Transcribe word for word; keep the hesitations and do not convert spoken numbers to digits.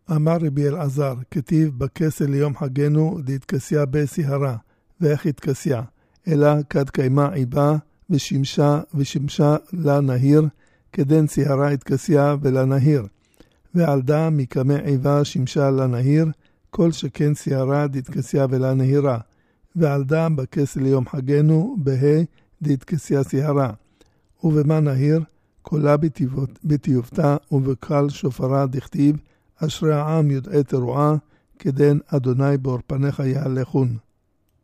אמר רבי אלעזר, כתיב בכסל ליום חגנו דהתכסיה בסיהרה, ואיך התכסיה? אלא כד קיימה עיבה ושמשה ושמשה לנהיר, כדן סיהרה התכסיה ולנהיר. ועל דה מקמא עיבה שמשה לנהיר, כל שכן סיהרה דהתכסיה ולנהירה. ועל דה בכסל ליום חגנו בה' דהתכסיה סיהרה. ובמה נהיר? קולה בתיובתה ובקל שופרה דכתיב, אשרי העם יודעי תרועה, כדן אדוני באור פניך יהלכון.